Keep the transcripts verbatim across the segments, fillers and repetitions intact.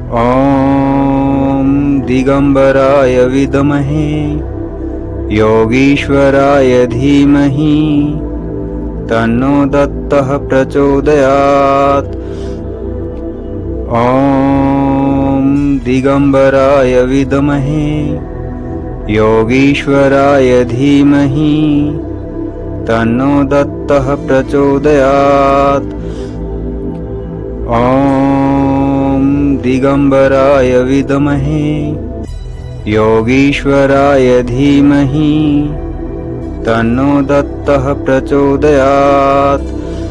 ॐ दिगंबराय विद्महे योगीश्वराय धीमहि तन्नो दत्तः प्रचोदयात्। ॐ दिगंबराय विद्महे योगीश्वराय धीमहि तन्नो दत्तः प्रचोदयात्। ॐ दिगंबराय विद्महे योगीश्वराय धीमहि तन्नो दत्तः प्रचोदयात्।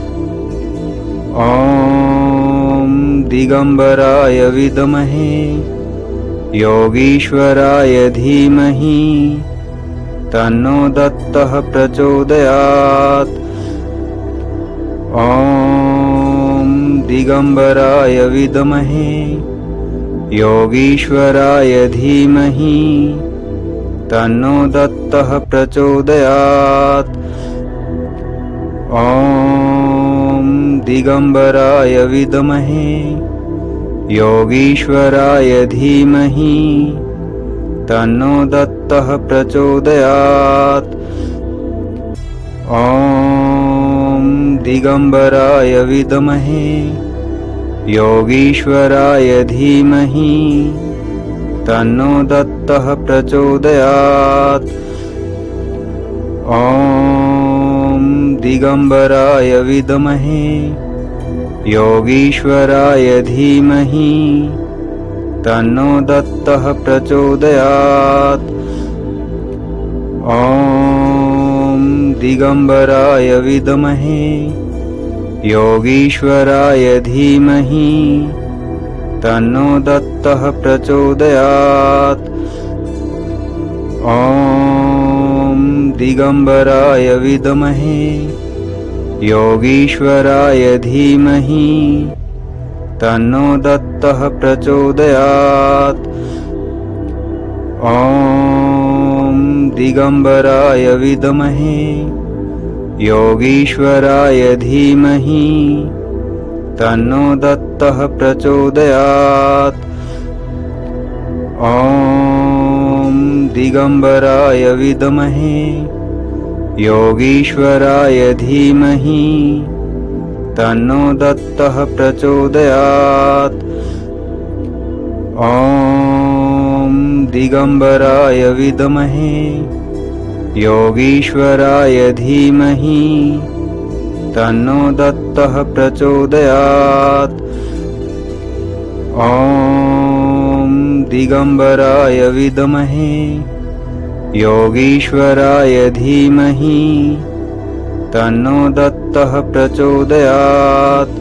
ॐ दिगंबराय विद्महे योगीश्वराय धीमहि तन्नो दत्तः प्रचोदयात्। ॐ दिगंबराय विद्महे योगीश्वराय धीमहि तन्नो दत्तः प्रचोदयात्। ॐ दिगंबराय विद्महे योगीश्वराय धीमहि तन्नो दत्तः प्रचोदयात्। ॐ दिगंबराय विद्महे योगीश्वराय धीमहि तन्नो दत्तः प्रचोदयात्। ॐ दिगंबराय विद्महे योगीश्वराय धीमहि तन्नो दत्तः प्रचोदयात्। ॐ दिगंबराय विद्महे योगीश्वराय धीमहि तन्नो दत्तः प्रचोदयात्। ॐ दिगंबराय विद्महे योगीश्वराय धीमहि तन्नो दत्तः प्रचोदयात्। ॐ दिगंबराय विद्महे योगीश्वराय धीमहि तन्नो दत्तः प्रचोदयात्। ॐ दिगंबराय विद्महे योगीश्वराय धीमहि तन्नो दत्तः प्रचोदयात्। ॐ दिगंबराय विद्महे योगीश्वराय धीमहि तन्नो दत्तः प्रचोदयात्। ॐ दिगंबराय विद्महे योगीश्वराय धीमहि तन्नो दत्तः प्रचोदयात्।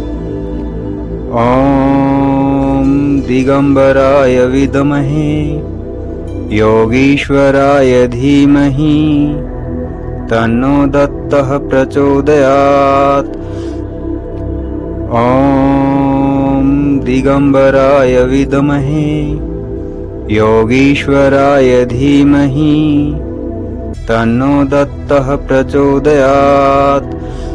ॐ दिगंबराय विद्महे योगीश्वराय धीमहि तन्नो दत्तः प्रचोदयात्। ॐ दिगंबराय विद्महे योगीश्वराय धीमहि तन्नो दत्तः प्रचोदयात्।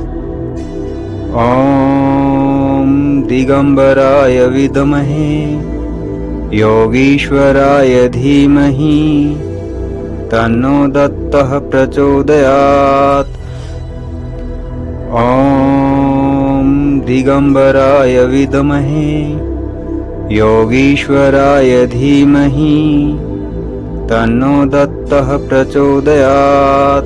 ॐ दिगंबराय विद्महे योगीश्वराय धीमहि तन्नो दत्तः प्रचोदयात्। ॐ दिगंबराय विद्महे योगीश्वराय धीमहि तन्नो दत्तः प्रचोदयात्।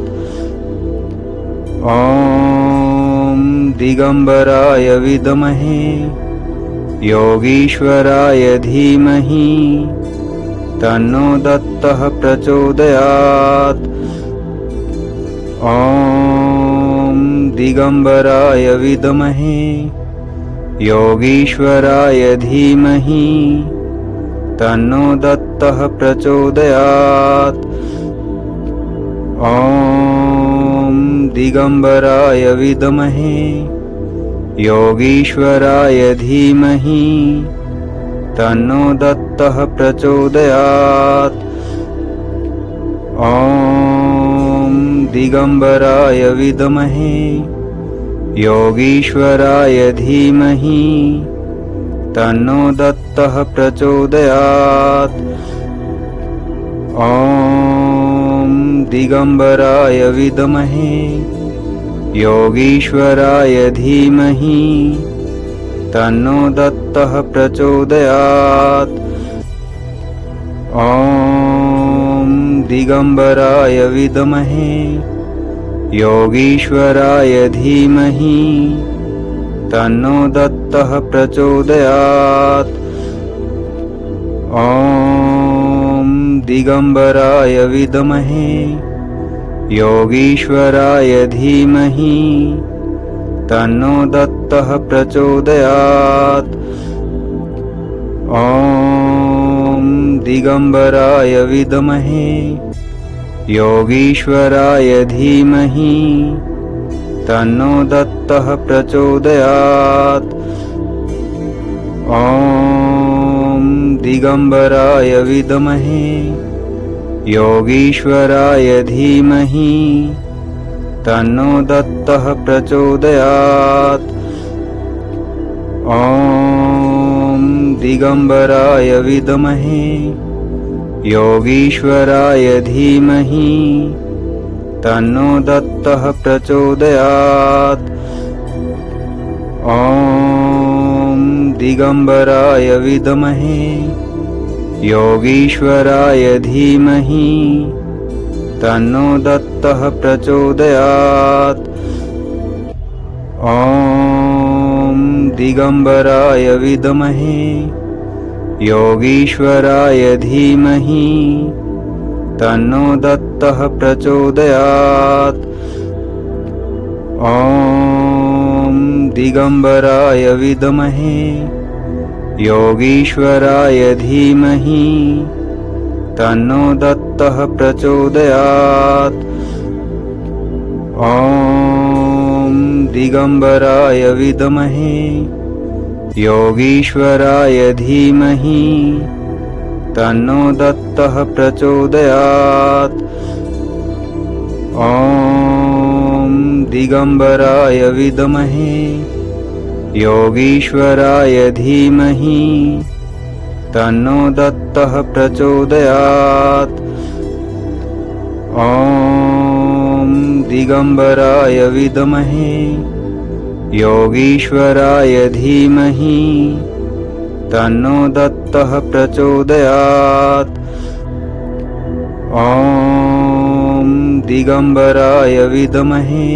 ॐ दिगंबराय विद्महे योगीश्वराय धीमहि तन्नो दत्तः प्रचोदयात्। ॐ दिगंबराय विद्महे योगीश्वराय धीमहि तन्नो दत्तः प्रचोदयात्। ॐ दिगंबराय विद्महे योगीश्वराय धीमहि तन्नो दत्तः प्रचोदयात्। ॐ दिगंबराय विद्महे योगीश्वराय धीमहि तन्नो दत्तः प्रचोदयात्। ॐ दिगम्बराय विद्महे योगीश्वराय धीमहि तन्नो दत्तः प्रचोदयात्। ॐ दिगम्बराय विद्महे योगीश्वराय धीमहि तन्नो दत्तः प्रचोदयात्। ॐ दिगम्बराय विद्महे योगीश्वराय धीमहि तन्नो दत्तः प्रचोदयात्। ॐ दिगम्बराय विद्महे योगीश्वराय धीमहि तन्नो दत्तः प्रचोदयात्। ॐ दिगम्बराय विद्महे योगीश्वराय धीमहि तन्नो दत्तः प्रचोदयात्। ॐ दिगम्बराय विद्महे योगीश्वराय धीमहि तन्नो दत्तः प्रचोदयात्। ॐ दिगम्बराय विद्महे योगीश्वराय धीमहि तन्नो दत्तः प्रचोदयात्। ॐ दिगम्बराय विद्महे योगीश्वराय धीमहि तन्नो दत्तः प्रचोदयात्। ॐ दिगम्बराय विद्महे योगीश्वराय धीमहि तन्नो दत्तः प्रचोदयात्। ॐ दिगम्बराय विद्महे योगीश्वराय धीमहि तन्नो दत्तः प्रचोदयात्। ॐ दिगम्बराय विद्महे योगीश्वराय धीमहि तन्नो दत्तः प्रचोदयात्। ॐ दिगम्बराय विद्महे योगीश्वराय धीमहि तन्नो दत्तः प्रचोदयात्। ॐ दिगम्बराय विद्महे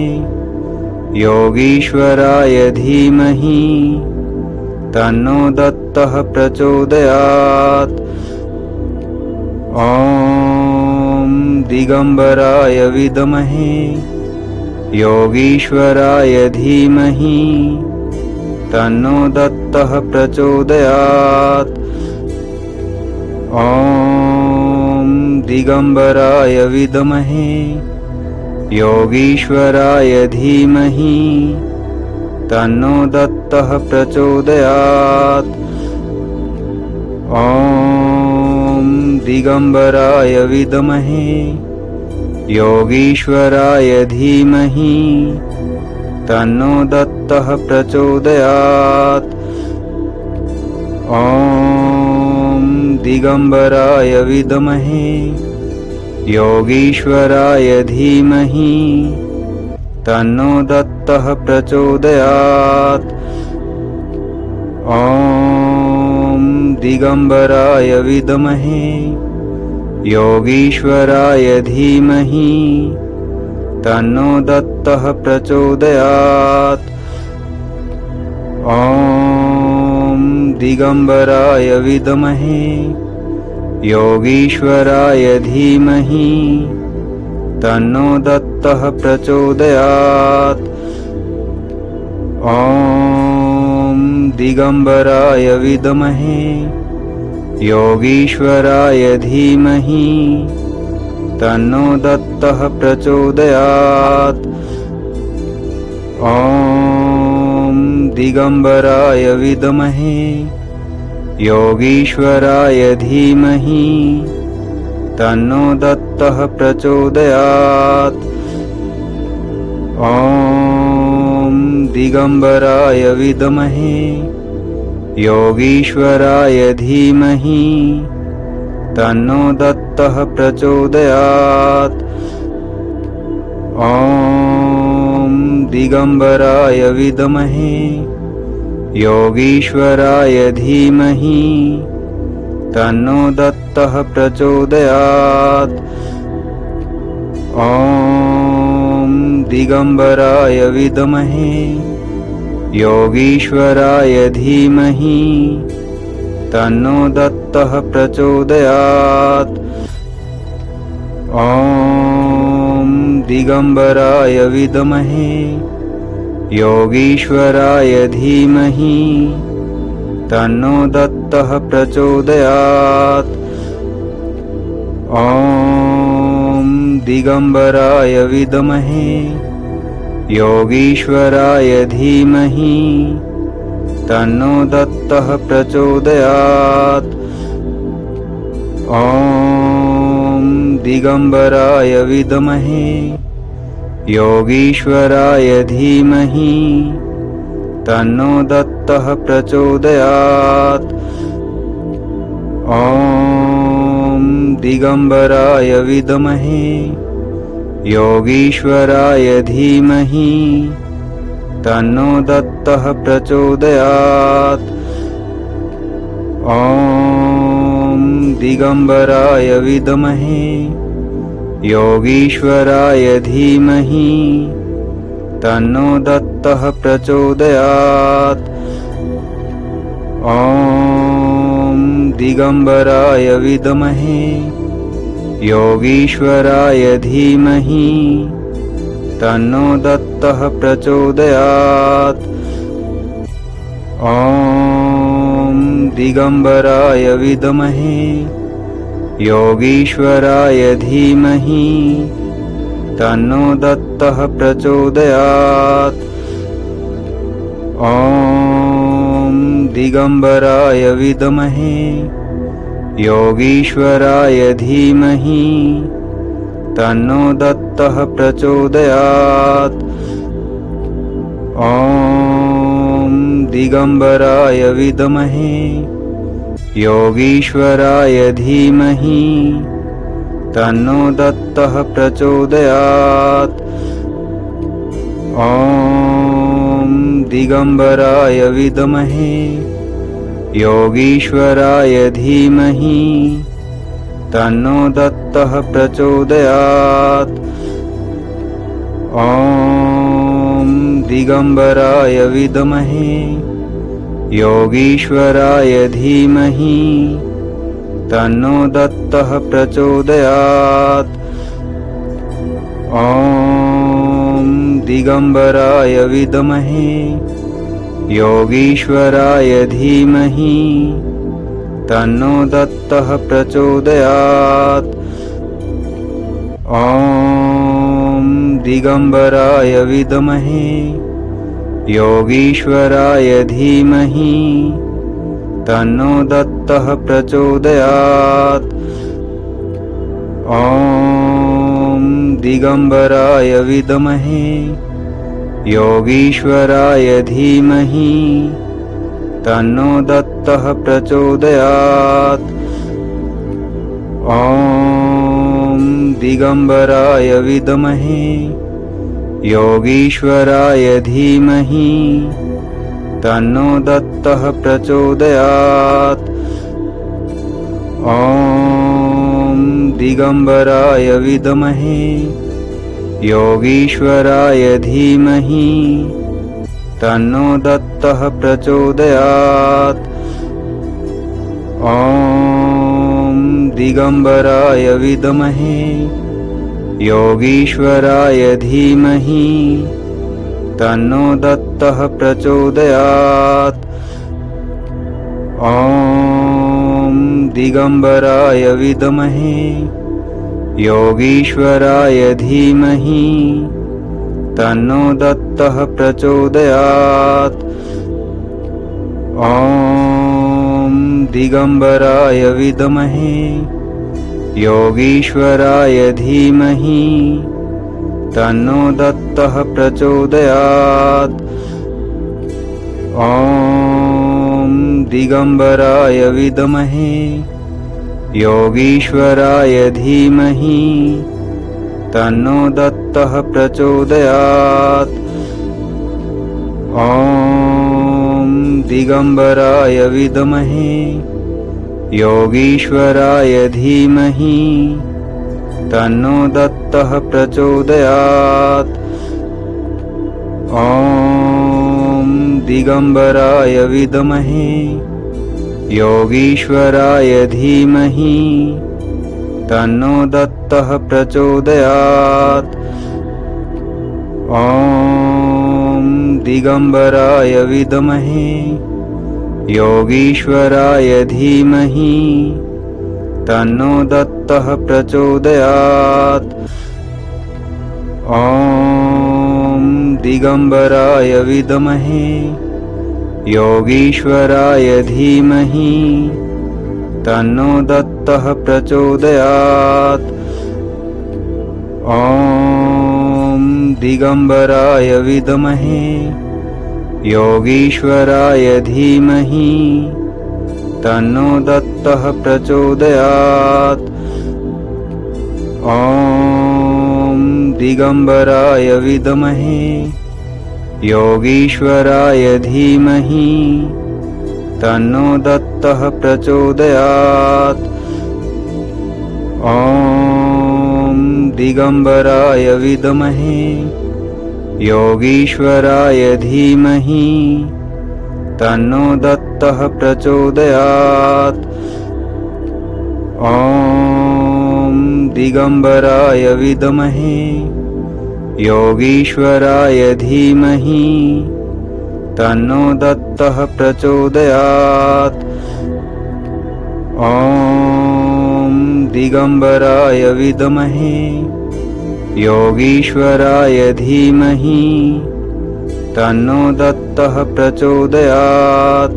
योगीश्वराय धीमहि तन्नो दत्तः प्रचोदयात्। ॐ दिगम्बराय विद्महे योगीश्वराय धीमहि तन्नो दत्तः प्रचोदयात्। ॐ दिगम्बराय विद्महे योगीश्वराय धीमहि तन्नो दत्तः प्रचोदयात्। ॐ दिगम्बराय विद्महे योगीश्वराय धीमहि तन्नो दत्तः प्रचोदयात्। ॐ दिगम्बराय विद्महे योगीश्वराय धीमहि तन्नो दत्तः प्रचोदयात्। ॐ दिगम्बराय विद्महे योगीश्वराय धीमहि तन्नो दत्तः प्रचोदयात्। ॐ दिगम्बराय विद्महे योगीश्वराय धीमहि तन्नो दत्तः प्रचोदयात्। ॐ दिगम्बराय विद्महे योगीश्वराय धीमहि तन्नो दत्तः प्रचोदयात्। ॐ दिगम्बराय विद्महे योगीश्वराय धीमहि तन्नो दत्तः प्रचोदयात्। ॐ दिगम्बराय विद्महे योगीश्वराय धीमहि तन्नो दत्तः प्रचोदयात्। ॐ दिगंबराय विद्महे योगीश्वराय धीमहि तन्नो दत्तः प्रचोदयात्। ॐ दिगंबराय विद्महे योगीश्वराय धीमहि तन्नो दत्तः प्रचोदयात्। ॐ दिगंबराय विद्महे योगीश्वराय धीमहि तन्नो दत्तः प्रचोदयात्। ॐ दिगंबराय विद्महे योगीश्वराय धीमहि तन्नो दत्तः प्रचोदयात्। ॐ दिगंबराय विद्महे योगीश्वराय धीमहि तन्नो दत्तः प्रचोदयात्। ॐ दिगंबराय विद्महे योगीश्वराय धीमहि तन्नो दत्तः प्रचोदयात्। ॐ दिगंबराय विद्महे योगीश्वराय धीमहि तन्नो दत्तः प्रचोदयात्। ॐ दिगंबराय विद्महे योगीश्वराय धीमहि तन्नो दत्तः प्रचोदयात्। ॐ दिगंबराय विद्महे योगीश्वराय धीमहि तन्नो दत्तः प्रचोदयात्। ॐ दिगंबराय विद्महे योगीश्वराय धीमहि तन्नो दत्तः प्रचोदयात्। ॐ दिगंबराय विद्महे योगीश्वराय धीमहि तन्नो दत्तः प्रचोदयात्। ॐ दिगंबराय विद्महे योगीश्वराय धीमहि तन्नो दत्तः प्रचोदयात्। ॐ दिगंबराय विद्महे योगीश्वराय धीमहि तन्नो दत्तः प्रचोदयात्। ॐ दिगंबराय विद्महे योगीश्वराय धीमहि तन्नो दत्तः प्रचोदयात्। ॐ दिगंबराय विद्महे योगीश्वराय धीमहि तन्नो दत्तः प्रचोदयात्। ॐ दिगंबराय विद्महे योगीश्वराय धीमहि तन्नो दत्तः प्रचोदयात्। ॐ दिगंबराय विद्महे योगीश्वराय धीमहि तन्नो दत्तः प्रचोदयात्। ॐ दिगंबराय विद्महे योगीश्वराय धीमहि तन्नो दत्तः प्रचोदयात्। ॐ दिगंबराय विद्महे योगीश्वराय धीमहि तन्नो दत्तः प्रचोदयात्। ॐ दिगंबराय विद्महे योगीश्वराय धीमहि तन्नो दत्तः प्रचोदयात्। ॐ दिगंबराय विद्महे योगीश्वराय धीमहि तन्नो दत्तः प्रचोदयात्। ॐ दिगंबराय विद्महे योगीश्वराय धीमहि तन्नो दत्तः प्रचोदयात्। ॐ दिगंबराय विद्महे योगीश्वराय धीमहि तन्नो दत्तः प्रचोदयात्। ॐ दिगंबराय विद्महे योगीश्वराय धीमहि तन्नो दत्तः प्रचोदयात्। ॐ दिगंबराय विद्महे योगीश्वराय धीमहि तन्नो दत्तः प्रचोदयात्। ॐ दिगंबराय विद्महे योगीश्वराय धीमहि तन्नो दत्तः प्रचोदयात्। ॐ दिगंबराय विद्महे योगीश्वराय धीमहि तन्नो दत्तः प्रचोदयात्। ॐ दिगंबराय विद्महे योगीश्वराय धीमहि तन्नो दत्तः प्रचोदयात्। ॐ दिगंबराय विद्महे योगीश्वराय धीमहि तन्नो दत्तः प्रचोदयात्। ॐ दिगंबराय विद्महे योगीश्वराय धीमहि तन्नो दत्तः प्रचोदयात्। ॐ दिगंबराय विद्महे योगीश्वराय धीमहि तन्नो दत्तः प्रचोदयात्।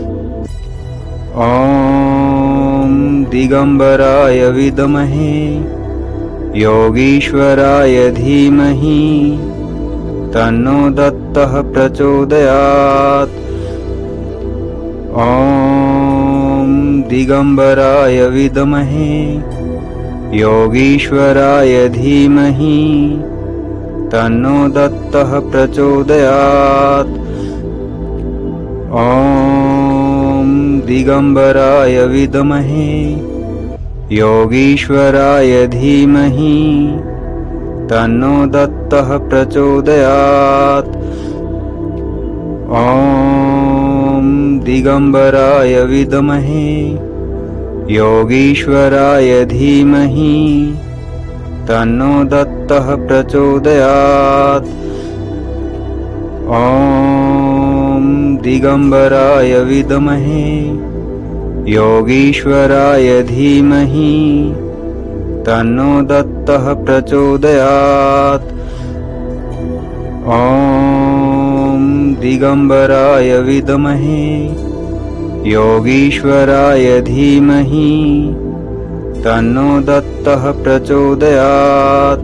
ॐ दिगंबराय विद्महे योगीश्वराय धीमहि तन्नो दत्तः प्रचोदयात्। ॐ दिगंबराय विद्महे योगीश्वराय धीमहि तन्नो दत्तः प्रचोदयात्। ॐ दिगंबराय विद्महे योगीश्वराय धीमहि तन्नो दत्तः प्रचोदयात्। ॐ दिगंबराय विद्महे योगीश्वराय धीमहि तन्नो दत्तः प्रचोदयात्। ॐ दिगंबराय विद्महे योगीश्वराय धीमहि तन्नो दत्तः प्रचोदयात्। ॐ दिगंबराय विद्महे योगीश्वराय धीमहि तन्नो दत्तः प्रचोदयात्।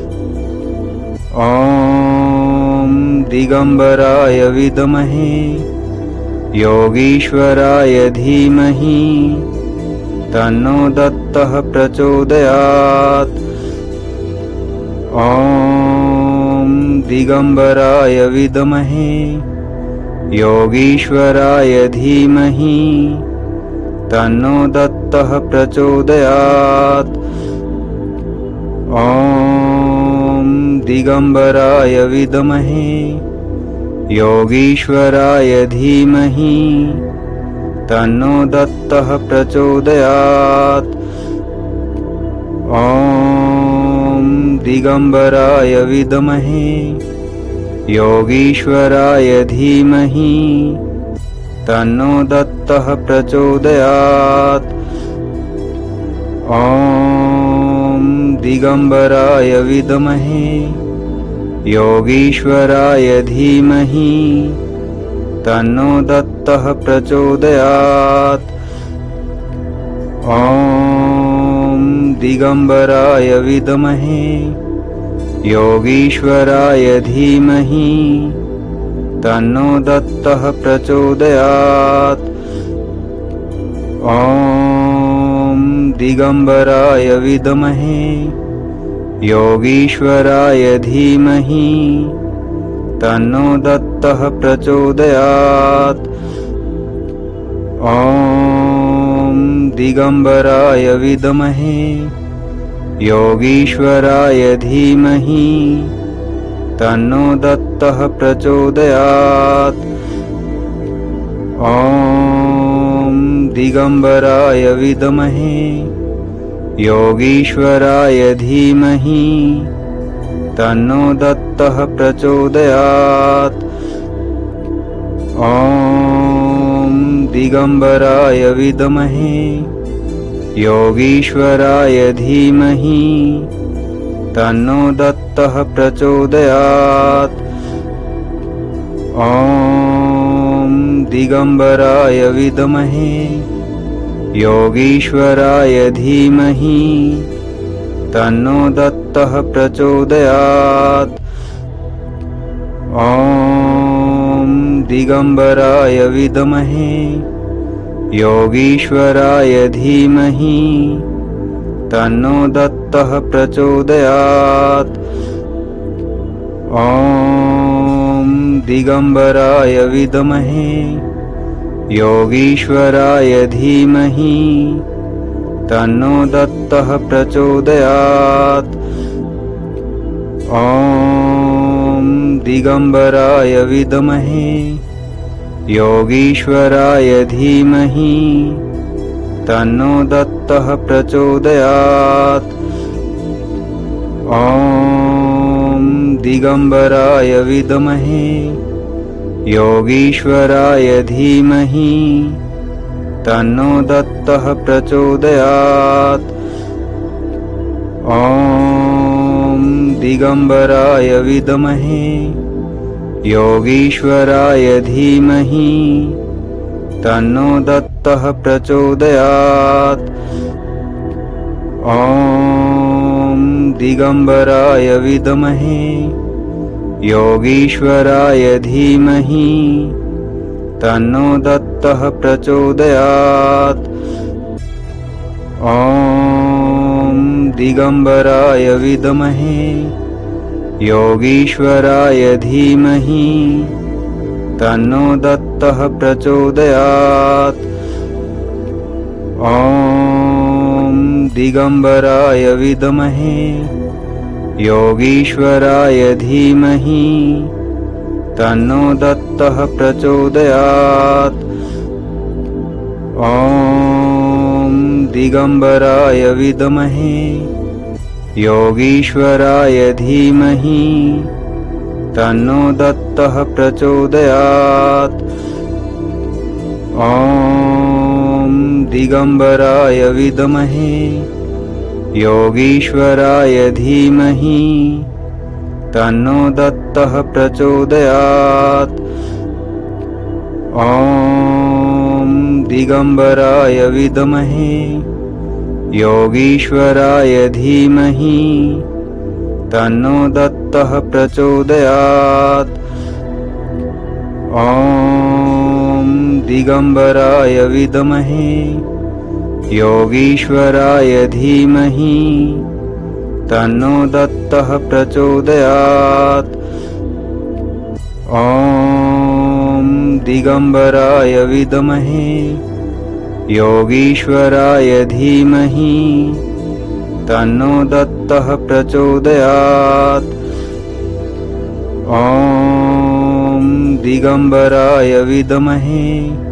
ॐ दिगंबराय विद्महे योगीश्वराय धीमहि तन्नो दत्तः प्रचोदयात्। ॐ दिगंबराय विद्महे योगीश्वराय धीमहि तन्नो दत्तः प्रचोदयात्। ॐ दिगंबराय विद्महे योगीश्वराय धीमहि तन्नो दत्तः प्रचोदयात्। ॐ दिगंबराय विद्महे योगीश्वराय धीमहि तन्नो दत्तः प्रचोदयात्। ॐ दिगंबराय विद्महे योगीश्वराय धीमहि तन्नो दत्तः प्रचोदयात्। ॐ दिगंबराय विद्महे योगीश्वराय धीमहि तन्नो दत्तः प्रचोदयात्। ॐ दिगम्बराय विद्महे योगीश्वराय धीमहि तन्नो दत्तः प्रचोदयात्। ॐ दिगम्बराय विद्महे योगीश्वराय धीमहि तन्नो दत्तः प्रचोदयात्। ॐ दिगम्बराय विद्महे योगीश्वराय धीमहि तन्नो दत्तः प्रचोदयात्। ॐ दिगम्बराय विद्महे योगीश्वराय धीमहि तन्नो दत्तः प्रचोदयात्। ॐ दिगम्बराय विद्महे योगीश्वराय धीमहि तन्नो दत्तः प्रचोदयात्। ॐ दिगम्बराय विद्महे योगीश्वराय धीमहि तन्नो दत्तः प्रचोदयात्। ॐ दिगम्बराय विद्महे योगीश्वराय धीमहि तन्नो दत्तः प्रचोदयात्। ॐ दिगम्बराय विद्महे योगीश्वराय धीमहि तन्नो दत्तः प्रचोदयात्। ॐ दिगम्बराय विद्महे योगीश्वराय धीमहि तन्नो दत्तः प्रचोदयात्। ॐ दिगम्बराय विद्महे योगीश्वराय धीमहि तन्नो दत्तः प्रचोदयात्। ॐ दिगम्बराय विद्महे योगीश्वराय धीमहि तन्नो दत्तः प्रचोदयात्। ॐ दिगम्बराय विद्महे योगीश्वराय धीमहि तन्नो दत्तः प्रचोदयात्। ॐ दिगम्बराय विद्महे योगीश्वराय धीमहि तन्नो दत्तः प्रचोदयात्। ॐ दिगम्बराय विद्महे योगीश्वराय धीमहि तन्नो दत्तः प्रचोदयात्। ॐ दिगम्बराय विद्महे योगीश्वराय धीमहि तन्नो दत्तः प्रचोदयात्। ॐ दिगम्बराय विद्महे योगीश्वराय धीमहि तन्नो दत्तः प्रचोदयात्। ॐ दिगम्बराय विद्महे योगीश्वराय धीमहि तन्नो दत्तः प्रचोदयात्। ॐ दिगम्बराय विद्महे योगीश्वराय धीमहि तन्नो दत्तः प्रचोदयात्। ॐ दिगम्बराय विद्महे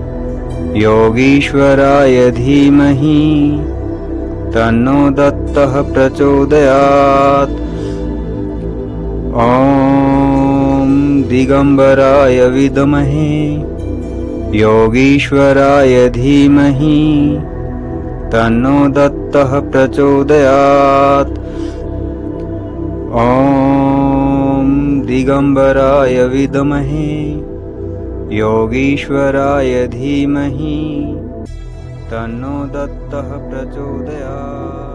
योगीश्वराय धीमहि तन्नो दत्तः प्रचोदयात्। ॐ दिगम्बराय विद्महे योगीश्वराय धीमहि तन्नो दत्तः प्रचोदयात्। ॐ दिगम्बराय विद्महे योगीश्वराय धीमहि तन्नो दत्तः प्रचोदयात्।